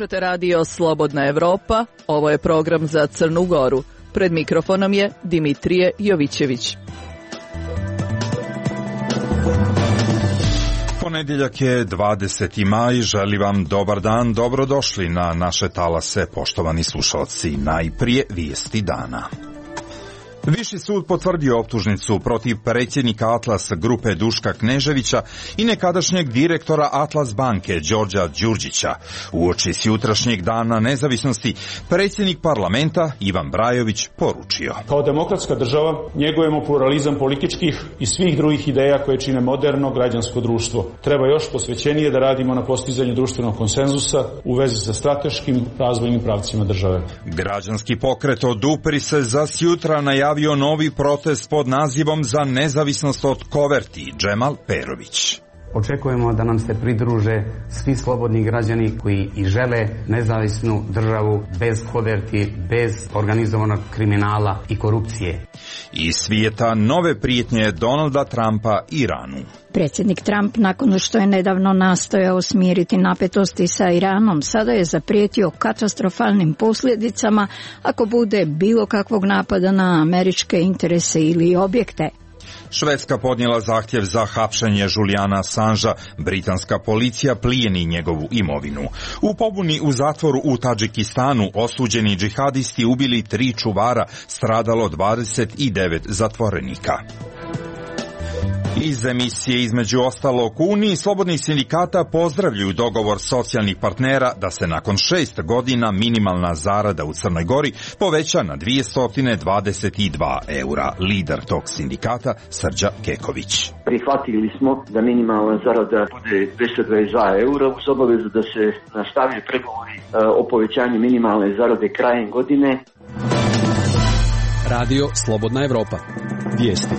Slušate radio Slobodna Evropa, ovo je program za Crnu Goru. Pred mikrofonom je Dimitrije Jovićević. Ponedjeljak je 20. maj, želim vam dobar dan, dobrodošli na naše talase, poštovani slušalci. Najprije vijesti dana. Viši sud potvrdio optužnicu protiv predsjednika Atlas grupe Duška Kneževića i nekadašnjeg direktora Atlas banke Đorđa Đurđića. Uoči jutrašnjeg dana nezavisnosti predsjednik parlamenta Ivan Brajović poručio: Kao demokratska država njegujemo pluralizam političkih i svih drugih ideja koje čine moderno građansko društvo. Treba još posvećenije da radimo na postizanju društvenog konsenzusa u vezi sa strateškim razvojnim pravcima države. Građanski pokret Odupri se za sjutra najavio novi protest pod nazivom Za nezavisnost od koverti. Džemal Perović. Očekujemo da nam se pridruže svi slobodni građani koji i žele nezavisnu državu bez koverti, bez organizovanog kriminala i korupcije. Iz svijeta nove prijetnje Donalda Trumpa Iranu. Predsjednik Trump, nakon što je nedavno nastojao smiriti napetosti sa Iranom, sada je zaprijetio katastrofalnim posljedicama ako bude bilo kakvog napada na američke interese ili objekte. Švedska podnijela zahtjev za hapšenje Julijana Assangea, britanska policija plijeni njegovu imovinu. U pobuni u zatvoru u Tadžikistanu osuđeni džihadisti ubili 3 čuvara, stradalo 29 zatvorenika. Iz emisije između ostalog u Uniji slobodnih sindikata pozdravljuju dogovor socijalnih partnera da se nakon 6 godina minimalna zarada u Crnoj Gori poveća na 222 eura. Lider tog sindikata Srđa Keković. Prihvatili smo da minimalna zarada bude 222 eura uz obavezu da se nastavljaju pregovori o povećanju minimalne zarade krajem godine. Radio Slobodna Evropa. Vijesti.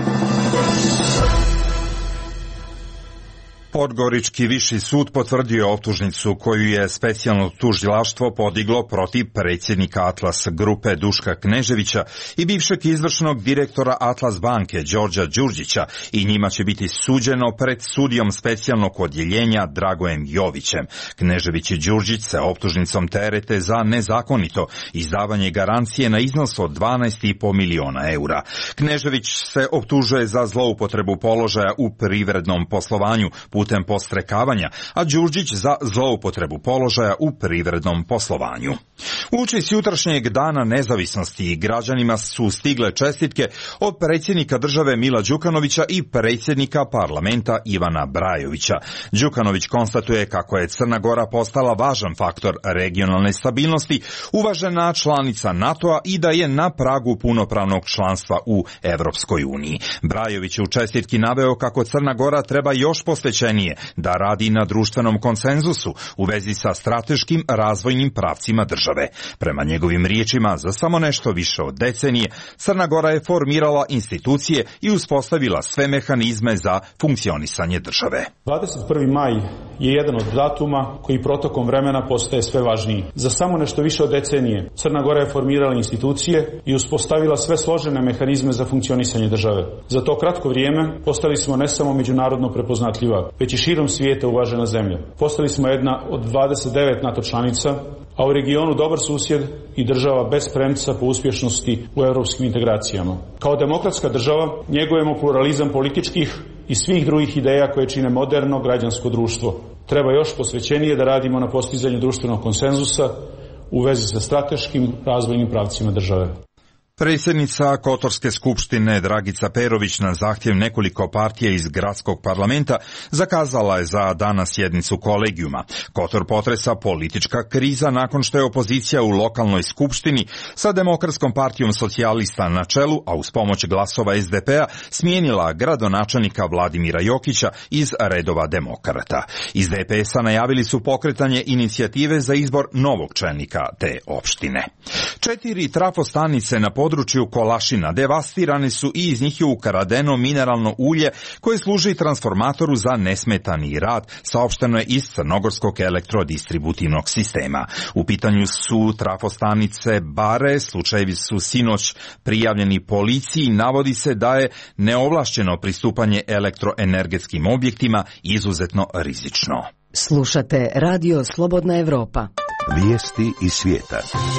Podgorički viši sud potvrdio optužnicu koju je specijalno tužilaštvo podiglo protiv predsjednika Atlas grupe Duška Kneževića i bivšeg izvršnog direktora Atlas banke Đorđa Đurđića i njima će biti suđeno pred sudijom specijalnog odjeljenja Dragojem Jovićem. Knežević i Đurđić se optužnicom terete za nezakonito izdavanje garancije na iznos od 12,5 miliona eura. Knežević se optužuje za zloupotrebu položaja u privrednom poslovanju putem postrekavanja, a Đurđić za zloupotrebu položaja u privrednom poslovanju. Uoči jutrašnjeg dana nezavisnosti građanima su stigle čestitke od predsjednika države Mila Đukanovića i predsjednika parlamenta Ivana Brajovića. Đukanović konstatuje kako je Crna Gora postala važan faktor regionalne stabilnosti, uvažena članica NATO-a i da je na pragu punopravnog članstva u Evropskoj uniji. Brajović je u čestitki naveo kako Crna Gora treba još posvećenije da radi na društvenom konsenzusu u vezi sa strateškim razvojnim pravcima države. Prema njegovim riječima, za samo nešto više od decenije, Crna Gora je formirala institucije i uspostavila sve mehanizme za funkcionisanje države. 21. maj je jedan od datuma koji protokom vremena postaje sve važniji. Za samo nešto više od decenije Crna Gora je formirala institucije i uspostavila sve složene mehanizme za funkcionisanje države. Za to kratko vrijeme postali smo ne samo međunarodno prepoznatljiva, već i širom svijeta uvažena zemlja. Postali smo jedna od 29 NATO članica, a u regionu dobar susjed i država bez premca po uspješnosti u europskim integracijama. Kao demokratska država njegujemo pluralizam političkih i svih drugih ideja koje čine moderno građansko društvo. Treba još posvećenije da radimo na postizanju društvenog konsenzusa u vezi sa strateškim razvojnim pravcima države. Predsjednica Kotorske skupštine Dragica Perović na zahtjev nekoliko partija iz gradskog parlamenta zakazala je za danas sjednicu kolegijuma. Kotor potresa politička kriza nakon što je opozicija u lokalnoj skupštini sa Demokratskom partijom socijalista na čelu, a uz pomoć glasova SDP-a smijenila gradonačelnika Vladimira Jokića iz redova demokrata. Iz DPS-a najavili su pokretanje inicijative za izbor novog čelnika te opštine. 4 trafostanice na području Kolašina devastirani su i iz njih je ukradeno mineralno ulje koje služi transformatoru za nesmetani rad, saopšteno je iz crnogorskog elektrodistributivnog sistema. U pitanju su trafostanice Bare, slučajevi su sinoć prijavljeni policiji, navodi se da je neovlašćeno pristupanje elektroenergetskim objektima izuzetno rizično. Slušate Radio Slobodna Evropa. Vijesti iz svijeta.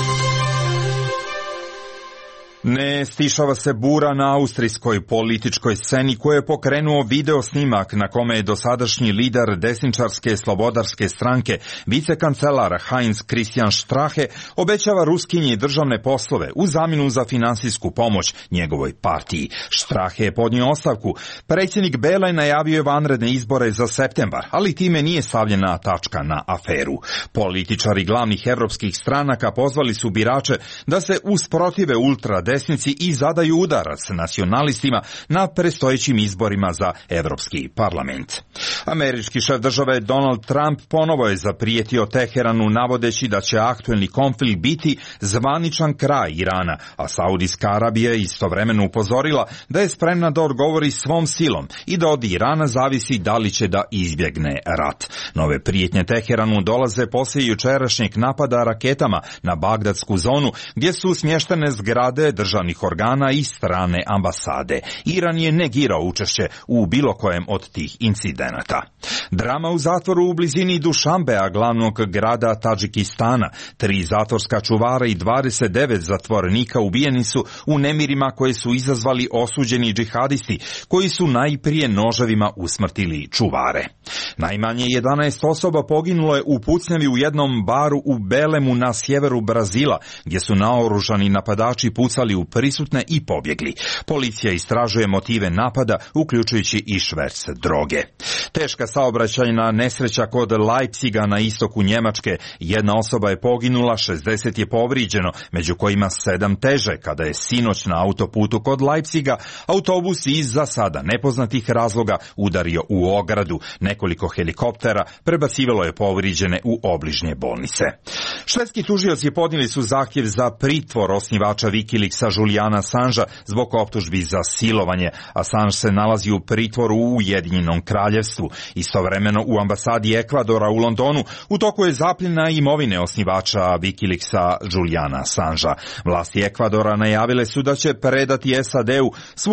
Ne stišava se bura na austrijskoj političkoj sceni koju je pokrenuo video snimak na kome je dosadašnji lider desničarske slobodarske stranke, vicekancelar Heinz Christian Strache, obećava Ruskinji državne poslove u zamjenu za finansijsku pomoć njegovoj partiji. Strache je podnio ostavku. Predsjednik Bela je najavio vanredne izbore za septembar, ali time nije stavljena tačka na aferu. Političari glavnih evropskih stranaka pozvali su birače da se usprotive ultradesnici i zadaju udarac nacionalistima na predstojećim izborima za Evropski parlament. Američki šef države Donald Trump ponovo je zaprijetio Teheranu navodeći da će aktuelni konflikt biti zvaničan kraj Irana, a Saudijska Arabija je istovremeno upozorila da je spremna da odgovori svom silom i da od Irana zavisi da li će da izbjegne rat. Nove prijetnje Teheranu dolaze poslije jučerašnjeg napada raketama na Bagdadsku zonu gdje su smještene zgrade državnih organa i strane ambasade. Iran je negirao učešće u bilo kojem od tih incidenata. Drama u zatvoru u blizini Dušanbea, glavnog grada Tadžikistana. 3 zatvorska čuvara i 29 zatvorenika ubijeni su u nemirima koje su izazvali osuđeni džihadisti, koji su najprije noževima usmrtili čuvare. Najmanje 11 osoba poginulo je u pucnjavi u jednom baru u Belemu na sjeveru Brazila, gdje su naoružani napadači pucali u prisutne i pobjegli. Policija istražuje motive napada, uključujući i šverc droge. Teška saobraćajna nesreća kod Leipziga na istoku Njemačke. Jedna osoba je poginula, 60 je povrijeđeno, među kojima 7 teže, kada je sinoć na autoputu kod Leipziga autobus iz za sada nepoznatih razloga udario u ogradu. Nekoliko helikoptera prebacivalo je povrijeđene u obližnje bolnice. Švedski tužioci podnijeli su zahtjev za pritvor osnivača Wikileaksa Juliana Assangea zbog optužbi za silovanje. Assange se nalazi u pritvoru u Ujedinjenom Kraljevstvu. Istovremeno u ambasadi Ekvadora u Londonu u toku je zapljena imovine osnivača Wikileaksa Juliana Assangea. Vlasti Ekvadora najavile su da će predati SAD-u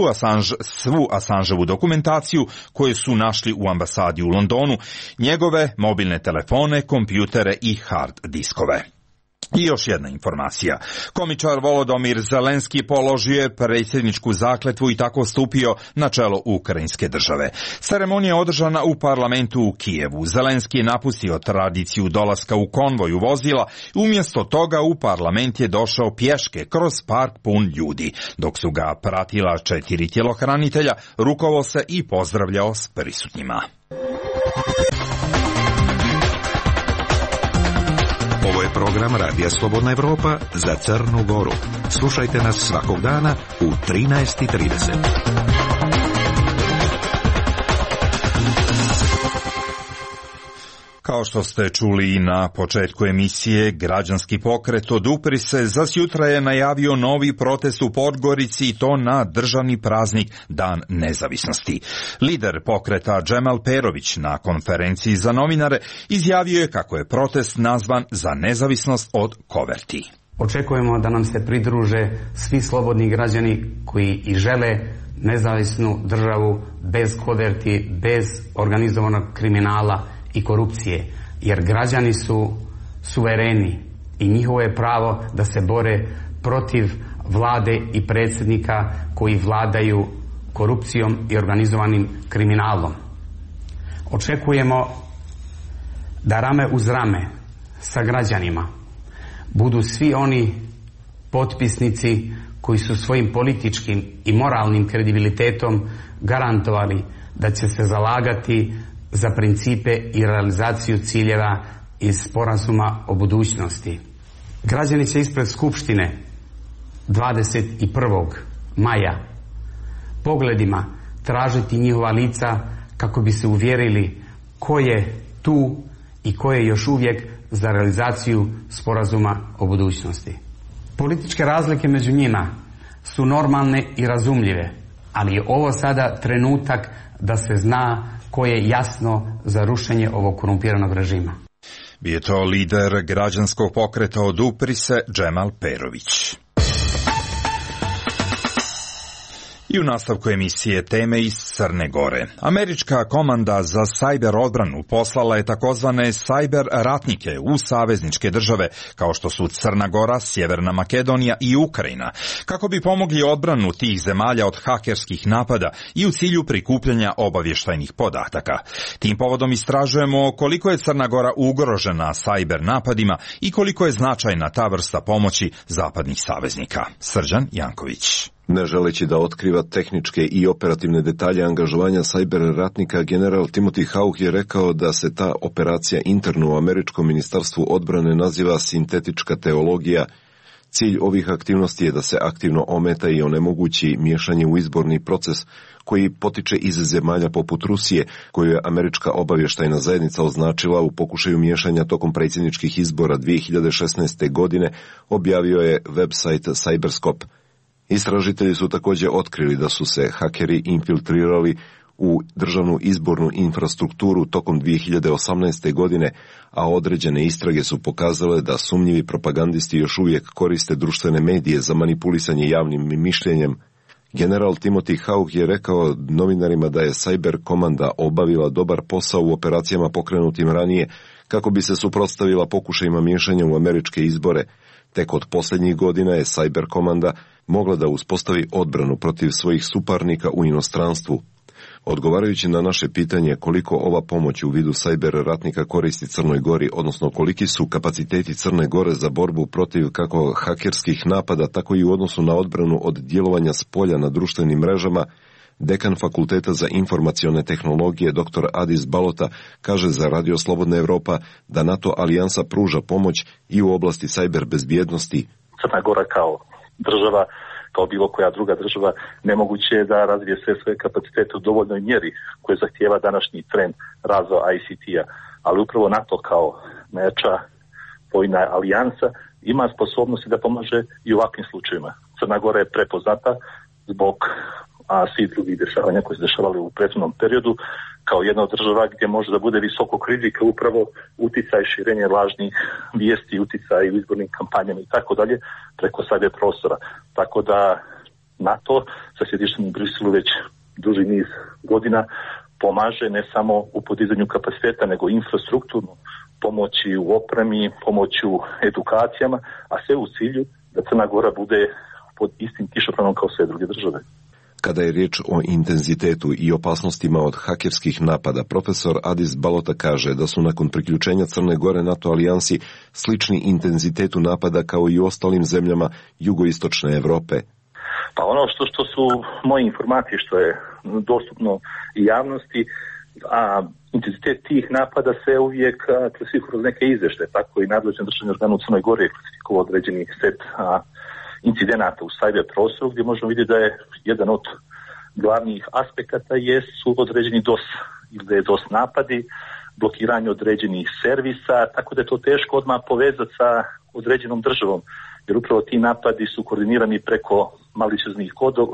svu Assangeovu dokumentaciju koju su našli u ambasadi u Londonu, njegove mobilne telefone, kompjutere i hard diskove. I još jedna informacija. Komičar Volodymyr Zelenski položio je predsjedničku zakletvu i tako stupio na čelo ukrajinske države. Ceremonija je održana u parlamentu u Kijevu. Zelenski je napustio tradiciju dolaska u konvoju vozila, umjesto toga u parlament je došao pješke kroz park pun ljudi. Dok su ga pratila 4 tjelohranitelja, rukovao se i pozdravljao s prisutnjima. Ovo je program Radija Slobodna Evropa za Crnu Goru. Slušajte nas svakog dana u 13:30. Kao što ste čuli na početku emisije, građanski pokret Odupri se za sjutra je najavio novi protest u Podgorici i to na državni praznik Dan nezavisnosti. Lider pokreta Džemal Perović na konferenciji za novinare izjavio je kako je protest nazvan za nezavisnost od koverti. Očekujemo da nam se pridruže svi slobodni građani koji i žele nezavisnu državu bez koverti, bez organizovanog kriminala i korupcije, jer građani su suvereni i njihovo je pravo da se bore protiv vlade i predsjednika koji vladaju korupcijom i organizovanim kriminalom. Očekujemo da rame uz rame sa građanima budu svi oni potpisnici koji su svojim političkim i moralnim kredibilitetom garantovali da će se zalagati za principe i realizaciju ciljeva iz sporazuma o budućnosti. Građani će ispred Skupštine 21. maja pogledima tražiti njihova lica kako bi se uvjerili ko je tu i ko je još uvijek za realizaciju sporazuma o budućnosti. Političke razlike među njima su normalne i razumljive, ali je ovo sada trenutak da se zna ko je jasno za rušenje ovog korumpiranog režima. Bio je to lider građanskog pokreta Odupri se Džemal Perović. I u nastavku emisije teme iz Crne Gore. Američka komanda za sajber odbranu poslala je takozvane sajber ratnike u savezničke države, kao što su Crna Gora, Sjeverna Makedonija i Ukrajina, kako bi pomogli odbranu tih zemalja od hakerskih napada i u cilju prikupljanja obavještajnih podataka. Tim povodom istražujemo koliko je Crna Gora ugrožena sajber napadima i koliko je značajna ta vrsta pomoći zapadnih saveznika. Srđan Janković. Ne želeći da otkriva tehničke i operativne detalje angažovanja sajber ratnika, general Timothy Hawk je rekao da se ta operacija interno u američkom ministarstvu odbrane naziva sintetička teologija. Cilj ovih aktivnosti je da se aktivno ometa i onemogući miješanje u izborni proces koji potiče iz zemalja poput Rusije, koju je američka obavještajna zajednica označila u pokušaju miješanja tokom predsjedničkih izbora 2016. godine, objavio je website Cyberscope. Istražitelji su također otkrili da su se hakeri infiltrirali u državnu izbornu infrastrukturu tokom 2018. godine, a određene istrage su pokazale da sumnjivi propagandisti još uvijek koriste društvene medije za manipulisanje javnim mišljenjem. General Timothy Hawk je rekao novinarima da je Cyber komanda obavila dobar posao u operacijama pokrenutim ranije kako bi se suprotstavila pokušajima miješanja u američke izbore. Tek od posljednjih godina je Cyber komanda mogla da uspostavi odbranu protiv svojih suparnika u inostranstvu. Odgovarajući na naše pitanje koliko ova pomoć u vidu cyber ratnika koristi Crnoj Gori, odnosno koliki su kapaciteti Crne Gore za borbu protiv kako hakerskih napada, tako i u odnosu na odbranu od djelovanja s polja na društvenim mrežama, dekan Fakulteta za informacione tehnologije dr. Adis Balota kaže za Radio Slobodna Evropa da NATO alijansa pruža pomoć i u oblasti cyber bezbjednosti. Crna Gora kao država, kao bilo koja druga država, nemoguće je da razvije sve svoje kapacitete u dovoljnoj mjeri koje zahtijeva današnji trend razvoja ICT-a. Ali upravo NATO kao najjača vojna alijansa ima sposobnosti da pomaže i u ovakvim slučajevima. Crna Gora je prepoznata zbog svih drugih dešavanja koje se dešavali u prethodnom periodu kao jedna od država gdje može da bude visokog rizika upravo uticaj širenje lažnih vijesti, uticaj u izbornim kampanjama i tako dalje preko sajber prostora. Tako da NATO sa sjedištem u Briselu već duži niz godina pomaže ne samo u podizanju kapaciteta nego infrastrukturnu pomoći u opremi, pomoći u edukacijama, a sve u cilju da Crna Gora bude pod istim kišobranom kao sve druge države. Kada je riječ o intenzitetu i opasnostima od hakerskih napada, profesor Adis Balota kaže da su nakon priključenja Crne Gore NATO alijansi slični intenzitetu napada kao i u ostalim zemljama jugoistočne Europe. Pa ono što su moje informacije, što je dostupno i javnosti, a intenzitet tih napada se uvijek klasifikuje kroz neke izvještaje, tako i nadležni državni organ u Crnoj Gori je klasifikovao određeni set incidenata u cyber prostoru gdje možemo vidjeti da je jedan od glavnih aspekata su određeni DOS ili da je DOS napadi, blokiranje određenih servisa, tako da je to teško odmah povezati sa određenom državom, jer upravo ti napadi su koordinirani preko malicioznih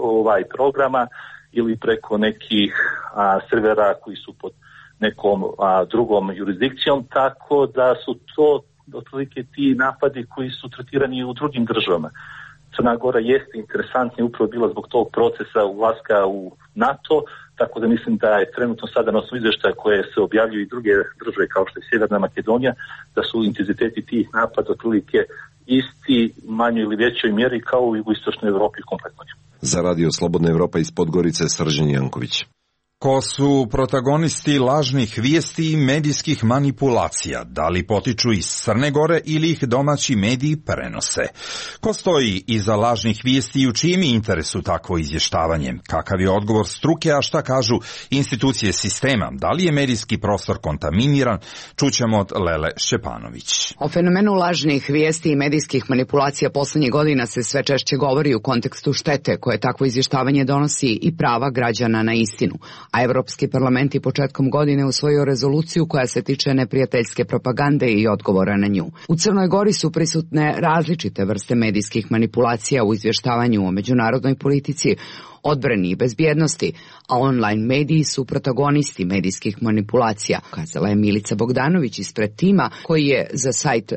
programa ili preko nekih servera koji su pod nekom drugom jurisdikcijom, tako da su to otprilike ti napadi koji su tretirani u drugim državama. Crna Gora jeste interesantnija upravo bila zbog tog procesa ulaska u NATO, tako da mislim da je trenutno sada na osnovu izvještaja koje se objavljuju i druge države kao što je Sjeverna Makedonija, da su intenziteti tih napada otprilike isti, manjoj ili većoj mjeri kao u jugoistočnoj Europi kompletno. Za Radio Slobodna Evropa iz Podgorice, Srđan Janković. Ko su protagonisti lažnih vijesti i medijskih manipulacija? Da li potiču iz Crne Gore ili ih domaći mediji prenose? Ko stoji iza lažnih vijesti i u čijem interesu takvo izvještavanje? Kakav je odgovor struke, a šta kažu institucije sistema? Da li je medijski prostor kontaminiran? Čućemo od Lele Šćepanović. O fenomenu lažnih vijesti i medijskih manipulacija posljednjih godina se sve češće govori u kontekstu štete koje takvo izvještavanje donosi i prava građana na istinu. A Evropski parlament je početkom godine usvojio rezoluciju koja se tiče neprijateljske propagande i odgovora na nju. U Crnoj Gori su prisutne različite vrste medijskih manipulacija u izvještavanju o međunarodnoj politici, odbrani i bezbjednosti, a online mediji su protagonisti medijskih manipulacija, kazala je Milica Bogdanović ispred tima koji je za sajt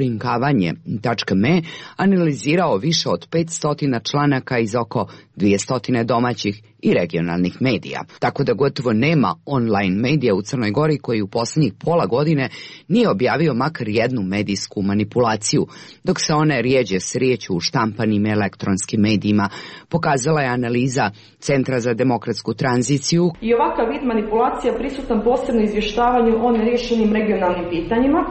raskrinkavanje.me analizirao više od 500 članaka iz oko 200 domaćih i regionalnih medija. Tako da gotovo nema online medija u Crnoj Gori koji u posljednjih pola godine nije objavio makar jednu medijsku manipulaciju, dok se one rijeđe srijeću u štampanim elektronskim medijima, pokazala je analiza Centra za demokratsku tranziciju. I ovakav vid manipulacija prisutan posebno izvještavanju o neriješenim regionalnim pitanjima,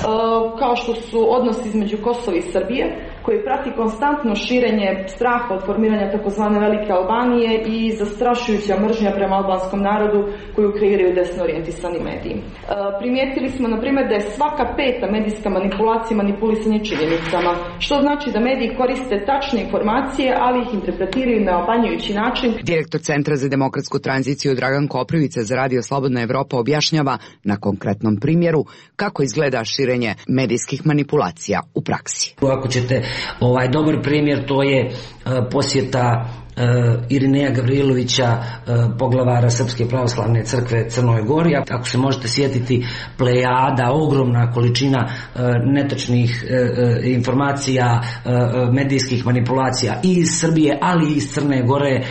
kao što su odnosi između Kosova i Srbije, koji prati konstantno širenje straha od formiranja takozvane Velike Albanije i zastrašujuća mržnja prema albanskom narodu koju kreiraju desno orijentisani mediji. Primijetili smo, na primjer, da je svaka peta medijska manipulacija manipulisanje činjenicama, što znači da mediji koriste tačne informacije, ali ih interpretiraju na obanjujući način. Direktor Centra za demokratsku tranziciju Dragan Koprivica za Radio Slobodna Evropa objašnjava na konkretnom primjeru kako izgleda širenje medijskih manipulacija u praksi. Ako ćete dobar primjer, to je posjeta Irineja Gavrilovića, poglavara Srpske pravoslavne crkve Crnoj Gori. Ako se možete sjetiti, plejada, ogromna količina netočnih informacija, medijskih manipulacija i iz Srbije, ali i iz Crne Gore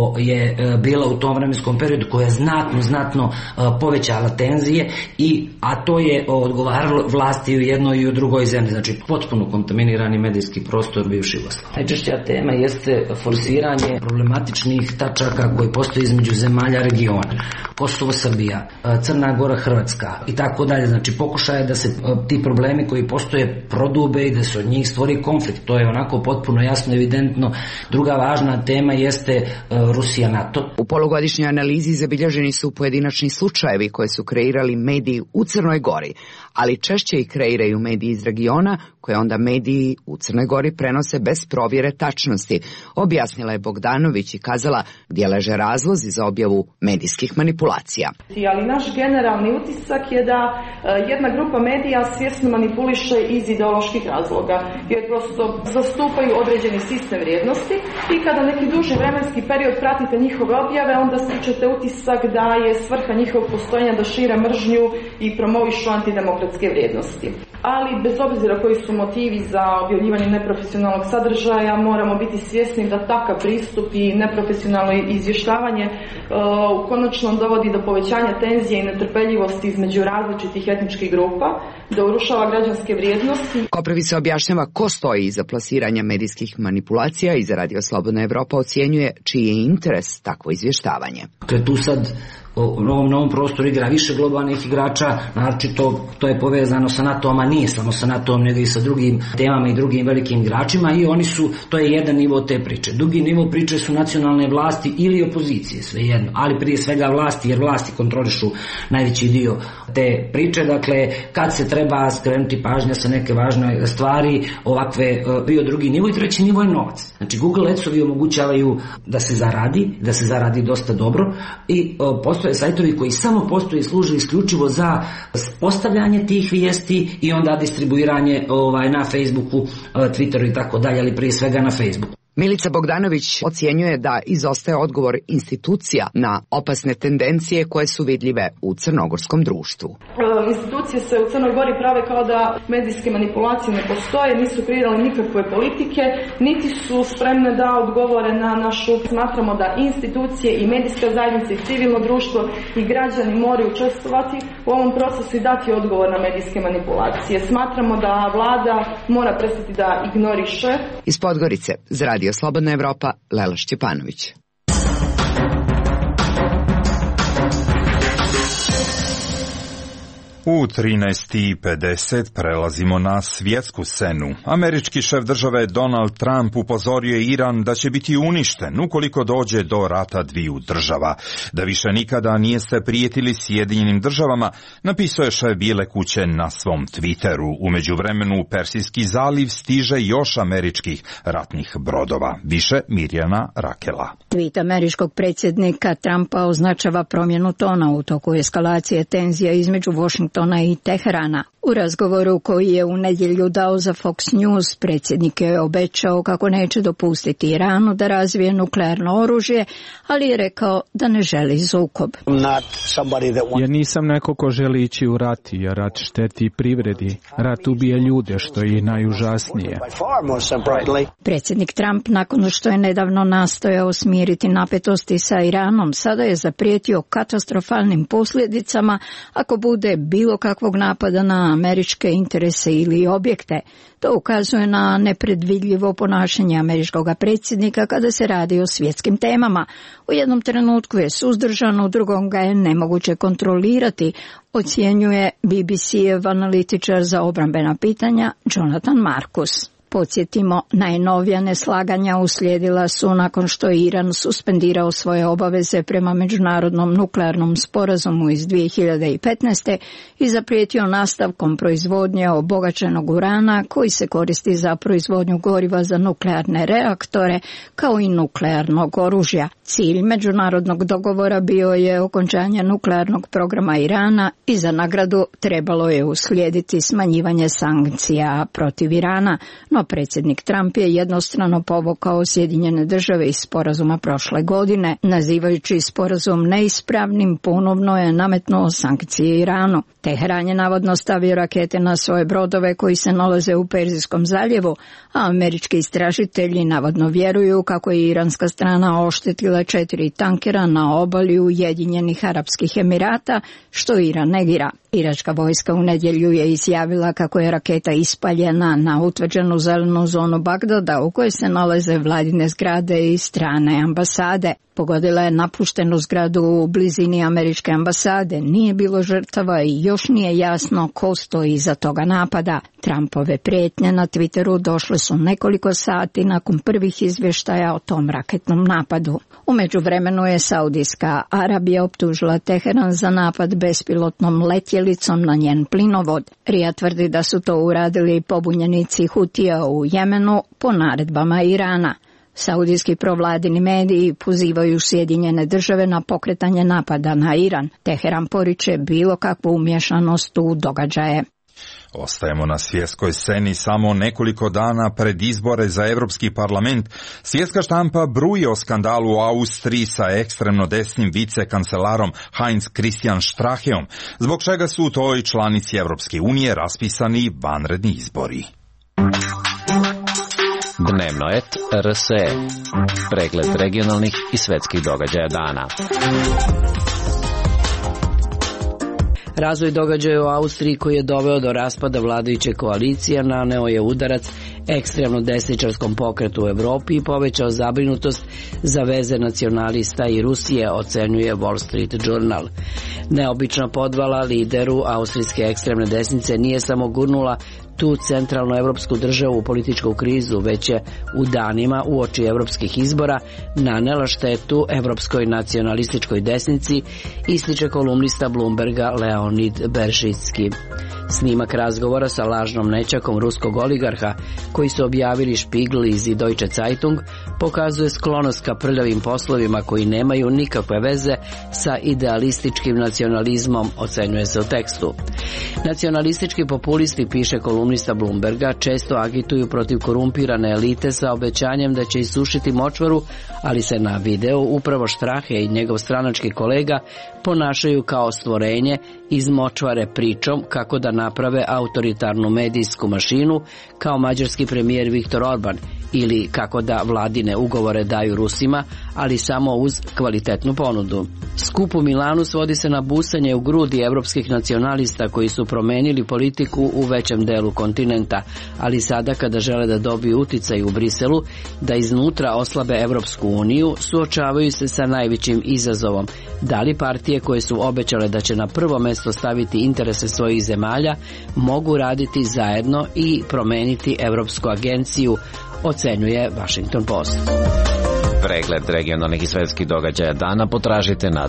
je bila u tom vremenskom periodu koja je znatno povećala tenzije, a to je odgovaralo vlasti u jednoj i u drugoj zemlji. Znači potpuno kontaminirani medijski prostor bivše Jugoslavije. Najčešća tema jeste forsiranje problematičnih tačaka koji postoje između zemalja regiona, Kosovo, Srbija, Crna Gora, Hrvatska i tako dalje. Znači pokušaje da se ti problemi koji postoje prodube i da se od njih stvori konflikt. To je onako potpuno jasno, evidentno. Druga važna tema jeste Rusija, NATO. U polugodišnjoj analizi zabilježeni su pojedinačni slučajevi koje su kreirali mediji u Crnoj Gori, ali češće ih kreiraju mediji iz regiona koje onda mediji u Crnoj Gori prenose bez provjere tačnosti, objasnila je Bogdanović i kazala gdje leže razlozi za objavu medijskih manipulacija. Ali naš generalni utisak je da jedna grupa medija svjesno manipuliše iz ideoloških razloga, jer prosto zastupaju određeni sistem vrijednosti i kada neki duži vremenski period pratite njihove objave, onda stičete utisak da je svrha njihovog postojanja da šire mržnju i promovišu antidemokratske vrijednosti. Ali bez obzira koji su motivi za objavljivanje neprofesionalnog sadržaja, moramo biti svjesni da takav pristup i neprofesionalno izvještavanje konačno dovodi do povećanja tenzije i netrpeljivosti između različitih etničkih grupa, da urušava građanske vrijednosti. Koprivica objašnjava ko stoji iza plasiranja medijskih manipulacija i za Radio Slobodna Evropa ocjenjuje čiji je interes takvo izvještavanje. Dakle, tu sad u ovom novom prostoru igra više globalnih igrača, naročito to je povezano sa NATO-om, a nije samo sa NATO-om, nego i sa drugim temama i drugim velikim igračima, i to je jedan nivo te priče. Drugi nivo priče su nacionalne vlasti ili opozicije, svejedno, ali prije svega vlasti, jer vlasti kontrolišu najveći dio te priče. Dakle, kad se treba skrenuti pažnja sa neke važne stvari, ovakve bio drugi nivo. I treći nivo je novac. Znači, Google Adsovi omogućavaju da se zaradi dosta dobro, i postoje sajtovi koji samo postoje i služe isključivo za postavljanje tih vijesti i onda distribuiranje na Facebooku, Twitteru i tako dalje, ali prije svega na Facebooku. Milica Bogdanović ocjenjuje da izostaje odgovor institucija na opasne tendencije koje su vidljive u crnogorskom društvu. Institucije se u Crnoj Gori prave kao da medijske manipulacije ne postoje, nisu kreirali nikakve politike, niti su spremne da odgovore na našu. Smatramo da institucije i medijska zajednica i civilno društvo i građani moraju učestvovati u ovom procesu i dati odgovor na medijske manipulacije. Smatramo da vlada mora prestati da ignoriše. Iz Podgorice, za Radio Slobodna Evropa, Lela Šćepanović. U 13:50 prelazimo na svjetsku scenu. Američki šef države Donald Trump upozorio je Iran da će biti uništen ukoliko dođe do rata dviju država. Da više nikada nije se prijetili Sjedinjenim državama, napisao je šef Bijele kuće na svom Twitteru. U međuvremenu u Persijski zaliv stiže još američkih ratnih brodova. Više Mirjana Rakela. Tweet američkog predsjednika Trumpa označava promjenu tona u toku eskalacije tenzija između Washingtona Vašingtona i Teherana. U razgovoru koji je u nedjelju dao za Fox News, predsjednik je obećao kako neće dopustiti Iranu da razvije nuklearno oružje, ali je rekao da ne želi sukob. Ja nisam neko ko želi ići u rat, jer rat šteti privredi. Rat ubija ljude, što je najužasnije. Predsjednik Trump, nakon što je nedavno nastojao smiriti napetosti sa Iranom, sada je zaprijetio katastrofalnim posljedicama ako bude bilo kakvog napada na američke interese ili objekte. To ukazuje na nepredvidljivo ponašanje američkog predsjednika kada se radi o svjetskim temama. U jednom trenutku je suzdržan, u drugom ga je nemoguće kontrolirati, ocjenjuje BBC-ev analitičar za obrambena pitanja Jonathan Marcus. Podsjetimo, najnovija neslaganja uslijedila su nakon što je Iran suspendirao svoje obaveze prema Međunarodnom nuklearnom sporazumu iz 2015. i zaprijetio nastavkom proizvodnje obogaćenog urana koji se koristi za proizvodnju goriva za nuklearne reaktore kao i nuklearnog oružja. Cilj međunarodnog dogovora bio je okončanje nuklearnog programa Irana i za nagradu trebalo je uslijediti smanjivanje sankcija protiv Irana, no predsjednik Trump je jednostrano povukao Sjedinjene Države iz sporazuma prošle godine. Nazivajući sporazum neispravnim, ponovno je nametnuo sankcije Iranu. Teheran je navodno stavio rakete na svoje brodove koji se nalaze u Perzijskom zaljevu, a američki istražitelji navodno vjeruju kako je iranska strana oštetila 4 tankera na obali Ujedinjenih Arapskih Emirata, što Iran negira. Iračka vojska u nedjelju je izjavila kako je raketa ispaljena na utvrđenu zelenu zonu Bagdada u kojoj se nalaze vladine zgrade i strane ambasade. Pogodila je napuštenu zgradu u blizini američke ambasade, nije bilo žrtava i još nije jasno ko stoji iza toga napada. Trumpove prijetnje na Twitteru došle su nekoliko sati nakon prvih izvještaja o tom raketnom napadu. U međuvremenu je Saudijska Arabija optužila Teheran za napad bespilotnom letjelicom na njen plinovod. Rija tvrdi da su to uradili pobunjenici Hutija u Jemenu po naredbama Irana. Saudijski provladini mediji pozivaju Sjedinjene Države na pokretanje napada na Iran. Teheran poriče bilo kakvu umješanost u događaje. Ostajemo na svjetskoj sceni samo nekoliko dana pred izbore za Europski parlament. Svjetska štampa bruji o skandalu u Austriji sa ekstremno desnim vicekancelarom Heinz Christian Stracheom, zbog čega su u toj članici Europske unije raspisani vanredni izbori. Dnevno et RSE. Pregled regionalnih i svetskih događaja dana. Razvoj događaja u Austriji koji je doveo do raspada vladajuće koalicije naneo je udarac ekstremno desničarskom pokretu u Europi i povećao zabrinutost za veze nacionalista i Rusije, ocenjuje Wall Street Journal. Neobična podvala lideru austrijske ekstremne desnice nije samo gurnula tu centralnu evropsku državu u političku krizu, već je u danima uoči evropskih izbora nanela štetu evropskoj nacionalističkoj desnici, ističe kolumnista Bloomberga Leonid Beržicki. Snimak razgovora sa lažnom nećakom ruskog oligarha koji su objavili Spiegel i Deutsche Zeitung pokazuje sklonost ka prljavim poslovima koji nemaju nikakve veze sa idealističkim nacionalizmom, ocenjuje se u tekstu. Nacionalistički populisti, piše kolumnista Bloomberga, često agituju protiv korumpirane elite sa obećanjem da će isušiti močvaru, ali se na videu upravo Strache i njegov stranački kolega ponašaju kao stvorenje iz močvare pričom kako da naprave autoritarnu medijsku mašinu kao mađarski premijer Viktor Orban ili kako da vladine ugovore daju Rusima, ali samo uz kvalitetnu ponudu. Skup u Milanu svodi se na busanje u grudi evropskih nacionalista koji su promenili politiku u većem delu kontinenta, ali sada kada žele da dobiju uticaj u Briselu, da iznutra oslabe Evropsku uniju, suočavaju se sa najvećim izazovom. Da li partije koje su obećale da će na prvo mesto staviti interese svojih zemalja mogu raditi zajedno i promeniti Evropsku agenciju, ocenjuje Washington Post. Pregled regionalnih i svetskih događaja dana potražite na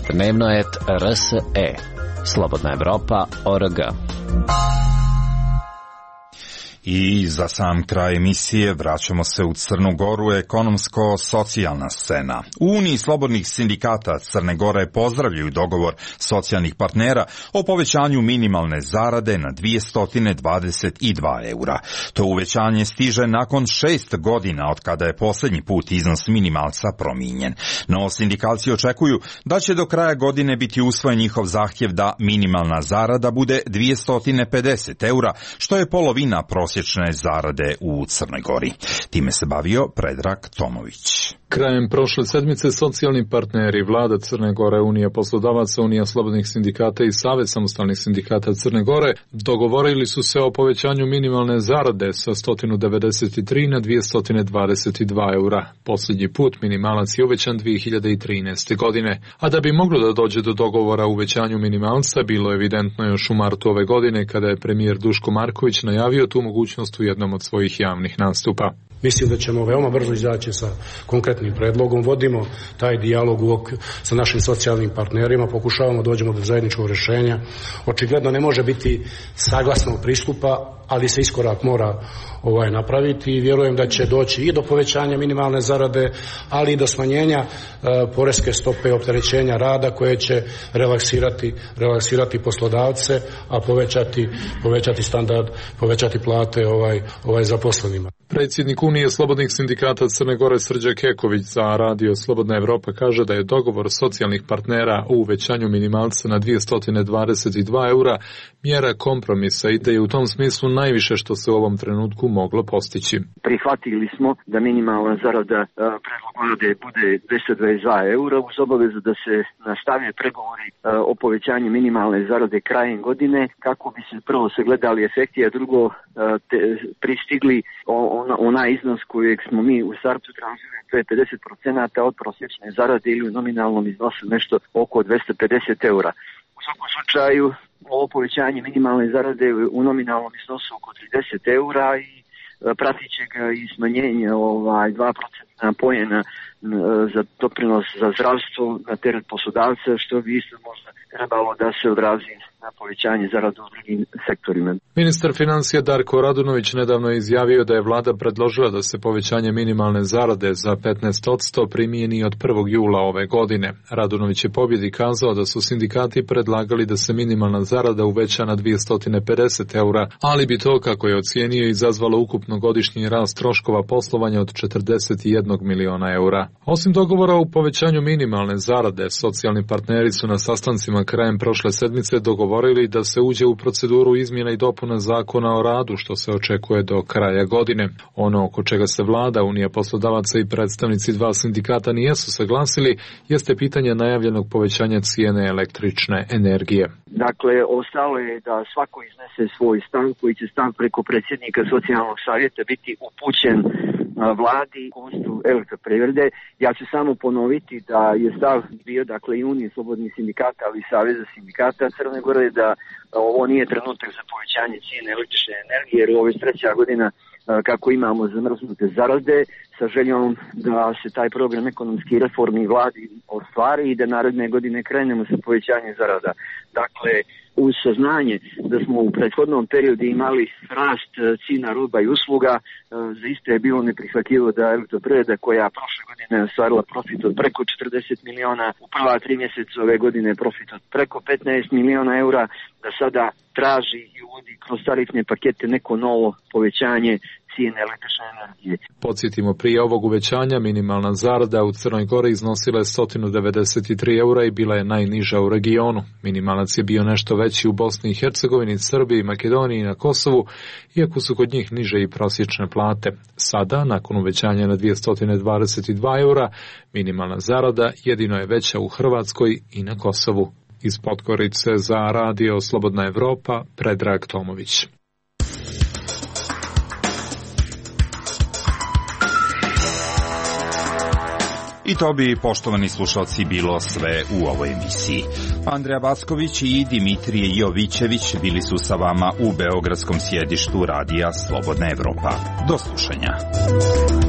dnevnoet.rs.e. Slobodna Evropa.org. I za sam kraj emisije vraćamo se u Crnu Goru, ekonomsko-socijalna scena. U Uniji slobodnih sindikata Crne Gore pozdravljaju dogovor socijalnih partnera o povećanju minimalne zarade na 222 eura. To uvećanje stiže nakon 6 godina od kada je posljednji put iznos minimalca promijenjen. No sindikalci očekuju da će do kraja godine biti usvojen njihov zahtjev da minimalna zarada bude 250 eura, što je polovina prosječne zarade u Crnoj Gori. Time se bavio Predrag Tomović. Krajem prošle sedmice socijalni partneri, Vlada Crne Gore, Unija poslodavaca, Unija slobodnih sindikata i Savez samostalnih sindikata Crne Gore dogovorili su se o povećanju minimalne zarade sa 193 na 222 eura. Posljednji put minimalac je uvećan 2013. godine. A da bi moglo da dođe do dogovora o uvećanju minimalca, bilo je evidentno još u martu ove godine kada je premijer Duško Marković najavio tu mogućnost u jednom od svojih javnih nastupa. Mislim da ćemo veoma brzo izaći sa konkretnim predlogom. Vodimo taj dijalog sa našim socijalnim partnerima, pokušavamo dođemo do zajedničkog rješenja. Očigledno ne može biti saglasnog pristupa, ali se iskorak mora napraviti i vjerujem da će doći i do povećanja minimalne zarade, ali i do smanjenja poreske stope opterećenja rada koje će relaksirati poslodavce, a povećati standard, povećati plate zaposlenima. Predsjednik Unije slobodnih sindikata Crne Gore Srđan Keković za Radio Slobodna Evropa kaže da je dogovor socijalnih partnera o uvećanju minimalca na 222 eura mjera kompromisa i da je u tom smislu najviše što se u ovom trenutku moglo postići. Prihvatili smo da minimalna zarada predlog Vlade bude 222 eura uz obavezu da se nastave pregovori o povećanju minimalne zarade krajem godine kako bi se prvo sagledali efekti, a drugo pristigli onaj iznos kojeg smo mi u startu tražili, to je 50% od prosječne zarade ili u nominalnom iznosu nešto oko 250 eura. U svakom slučaju ovo povećanje minimalne zarade u nominalnom iznosu oko 30 eura i pratit će ga i smanjenje 2% poena za doprinos za zdravstvo na teret poslodavca, što bi isto možda trebalo da se odrazi na povećanje zarada u drugim sektorima. Ministar financija Darko Radunović nedavno je izjavio da je vlada predložila da se povećanje minimalne zarade za 15% primijeni od 1. jula ove godine. Radunović je pobjedi kazao da su sindikati predlagali da se minimalna zarada uveća na 250 eura, ali bi to, kako je ocijenio, izazvalo ukupno godišnji rast troškova poslovanja od 41 miliona eura. Osim dogovora o povećanju minimalne zarade, socijalni partneri su na sastancima krajem prošle sedmice dogovorili da se uđe u proceduru izmjena i dopuna zakona o radu, što se očekuje do kraja godine. Ono oko čega se vlada, Unija poslodavaca i predstavnici dva sindikata nijesu saglasili, jeste pitanje najavljenog povećanja cijene električne energije. Dakle, ostalo je da svako iznese svoj stav koji će stav preko predsjednika socijalnog savjeta biti upućen vladi i konstu elektroprivrede. Ja ću samo ponoviti da je stav bio, dakle, i Unije slobodnih sindikata, ali i Saveza sindikata Crne Gore, da ovo nije trenutak za povećanje cijene električne energije, jer ovo je treća godina kako imamo zamrznute zarade, sa željom da se taj program ekonomski reformi vladi ostvari i da naredne godine krenemo sa povećanjem zarada. Dakle, uz saznanje da smo u prethodnom periodu imali rast cijena roba i usluga, zaista je bilo neprihvatljivo da elektroprivreda, koja prošle godine ostvarila profit od preko 40 miliona, u prva 3 mjeseca ove godine profit od preko 15 miliona eura, da sada traži i uvodi kroz tarifne pakete neko novo povećanje cijene električne energije. Podsjetimo, prije ovog uvećanja minimalna zarada u Crnoj Gori iznosila je 193 eura i bila je najniža u regionu. Minimalac je bio nešto veći u Bosni i Hercegovini, Srbiji, Makedoniji i na Kosovu, iako su kod njih niže i prosječne plate. Sada, nakon uvećanja na 222 eura, minimalna zarada jedino je veća u Hrvatskoj i na Kosovu. Iz Podgorice za Radio Slobodna Evropa, Predrag Tomović. I to bi, poštovani slušalci, bilo sve u ovoj emisiji. Andreja Backović i Dimitrije Jovićević bili su sa vama u beogradskom sjedištu Radija Slobodna Evropa. Do slušanja.